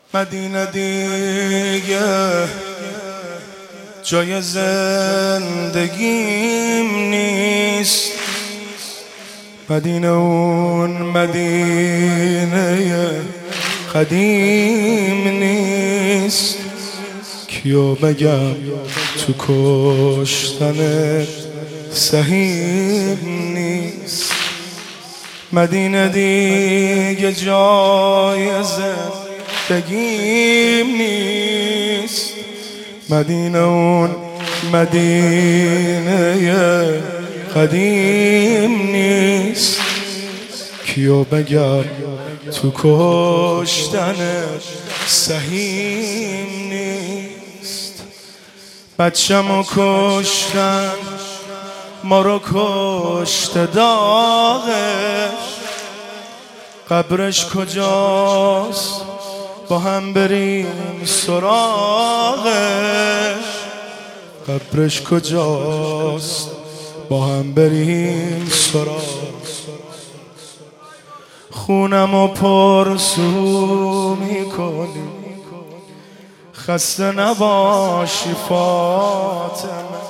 مدینه دیگه جای زندگیم نیست. مدینه اون مدینه قدیم نیست. کیو بگم تو کشتن سهیم نیست. مدینه دیگه جای زندگیم نیست. مدینه اون مدینه قدیم نیست. کیو بگم تو کشتن سهیم نیست. بچه‌مو کشتن ما رو کشت داغش. قبرش کجاست با هم بریم سراغش. قبرش کجاست با هم بریم سراغ. خونمو پرسو میکنی خسته نباشی فاطمه.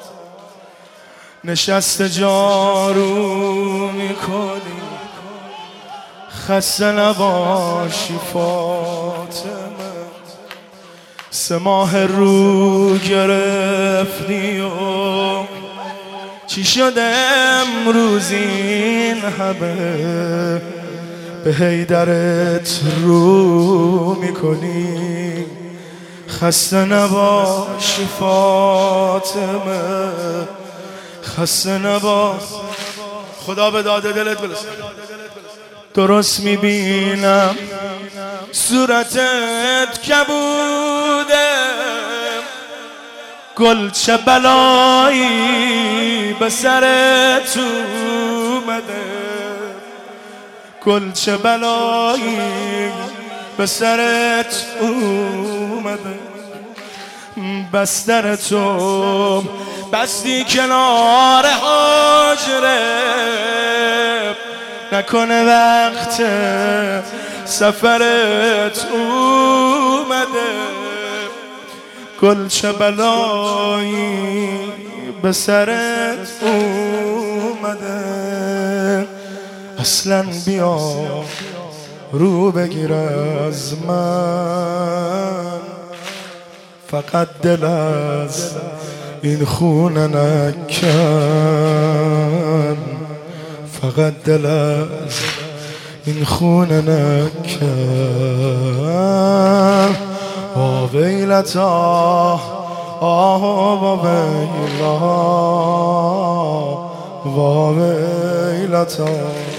نشسته جارو میکنی خسته نباشی فاطمه. 3 ماه رو گرفتی و چی شده امروز این همه به حیدرت رو میکنی. خسته نباشی فاطمه، خسته نباش. خدا به داد دلت برسه. درست میبینم صورتت کبوده. گل چه بلایی به سرت اومده. گل چه بلایی به سرت اومده. بسترتو بستی کنار حجره. نکنه وقت سفرت اومده. گل چه بلایی به سرت اومده. اصلا بیا رو بگیر از من. فقط دل از این خونه نکن. فقط دل از این خونه نکن. ویلتا ویلا ویلتا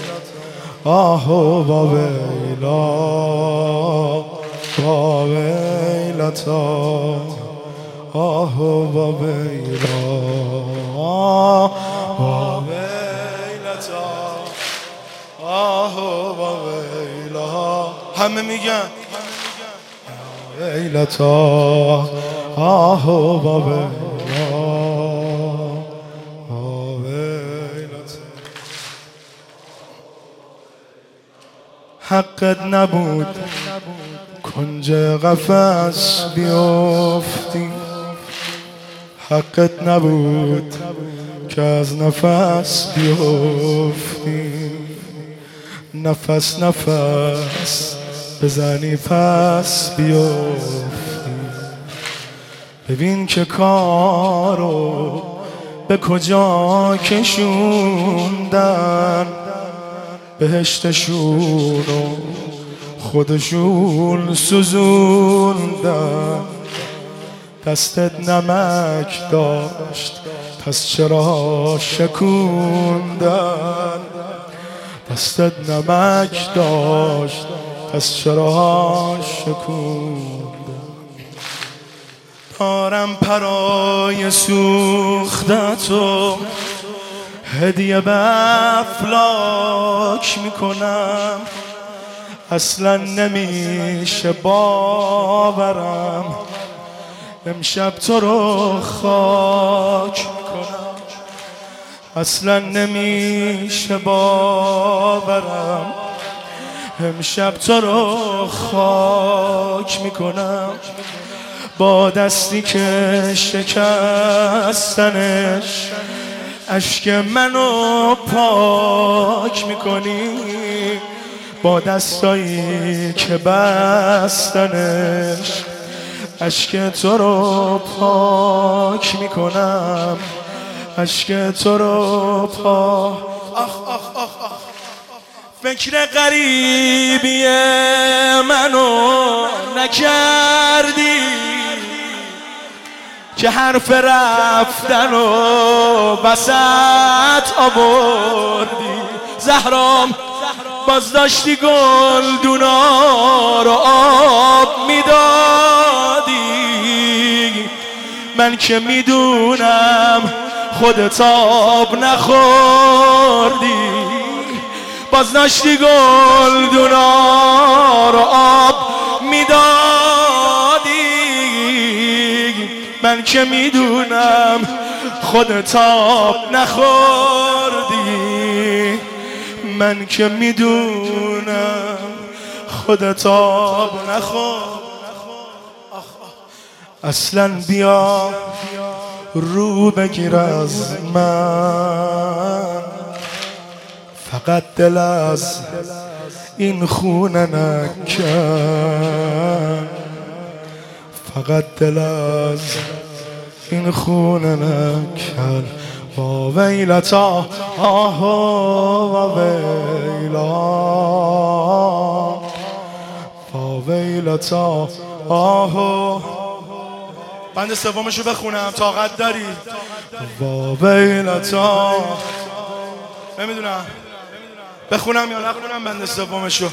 ویلا ویلتا ویلا ویلا. همه میگن ویلتا ویلا ویلتا. حقت نبود کنج قفس بیفتی. حقت نبود که از نفس بیفتی. نفس نفس بزنی پس بیفتی. ببین که کارو به کجا کشوندن. بهشتشونو خودشون سوزوندن. دستت نمک داشت پس چرا شکوندن. دستت نمک داشت پس چرا شکوندن. دارم پرای سوختتو هدیه به افلاک میکنم. اصلا نمیشه باورم امشب تو رو خاک میکنم. اصلا نمیشه باورم امشب تو رو خاک میکنم با دستی که شکستنش اشک منو پاک میکنی با دستایی که بستنش اشک تو رو پاک میکنم اشک تو رو آخ فکر غریبی منو نکردی که حرف رفتن و وسط آوردی زهرام باز داشتی گلدونا رو آب میدادی من که میدونم خودت آب نخوردی باز داشتی گلدونا رو آب میدادی من که میدونم خودت آب نخوردی من که میدونم خودت آب نخورد اصلا بیا رو بگیر از من فقط دل از این خونه نکن فقط دل از این خونه نکن با ویلتا با ویلا با ویلتا بند سومشو بخونم طاقت داری با ویلتا نمیدونم بخونم یا نخونم بند سومشو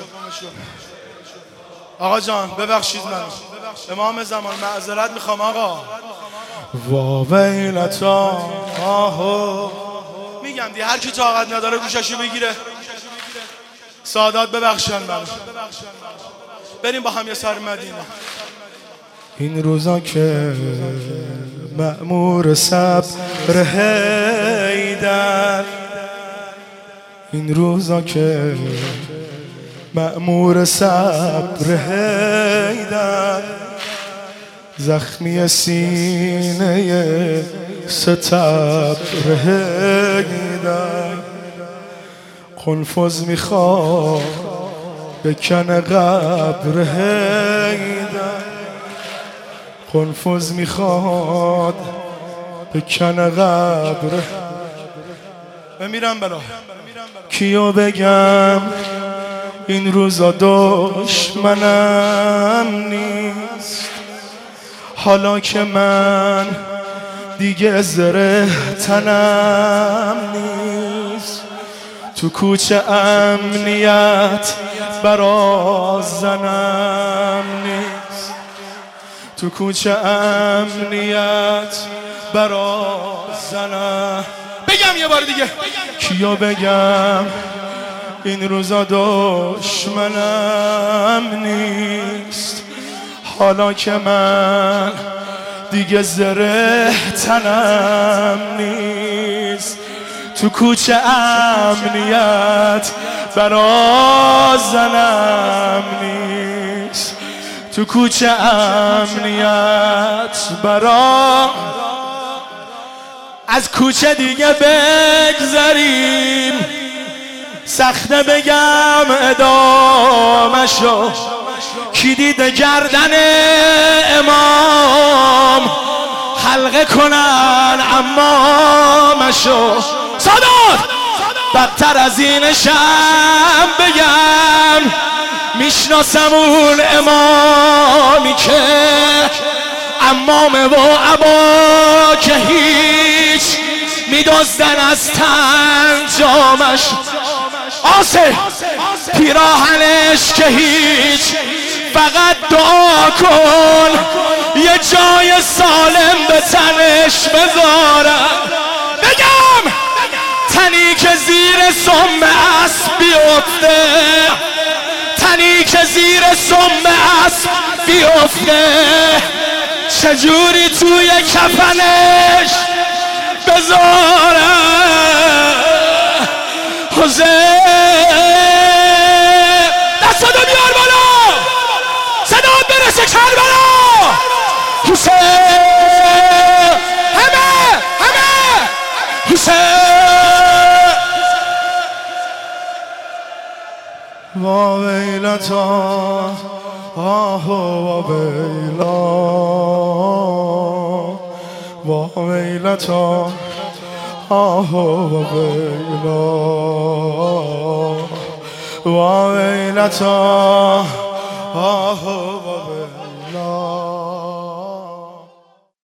آقا جان ببخشید من امام زمان معذرت میخوام آقا واویلتا میگم دی هر کی طاقت نداره گوششو بگیره سادات ببخشن من بریم با هم یه سر مدینه این روزا که مأمور صبر حیدر این روزا که مأمور صبر حیدر زخمی سینه ستبر حیدر قنفذ میخواد بکن قبر حیدر قنفذ میخواد بکن قبر بمیرم بلا کیو بگم این روزا دشمنم نیست حالا که من دیگه زره تنم نیست تو کوچه امنیت برا زنم نیست تو کوچه امنیت برا زنم بگم یه بار دیگه کیو بگم این روزا دشمنم نیست حالا که من دیگه زره تنم نیست تو کوچه امنیت برا زنم نیست تو کوچه امنیت برا از کوچه دیگه بگذریم سخته بگم ادامشو کی دیده گردن امام حلقه کنن امامشو سادات بدتر از این شم بگم میشناسم اون امامی که امامه و عبا که هیچ میدزدن از تن جامش آسه پیراهنش که هیچ فقط دعا کن یه جای سالم به تنش بذارم بگم تنی که زیر سم اسب بیفته تنی که زیر سم اسب بیفته چجوری توی کفنش بذارم حسین حسین همه حسین وا ویلتا آه وا ویلا وا ویلتا آه وا ویلا وا ویلتا آه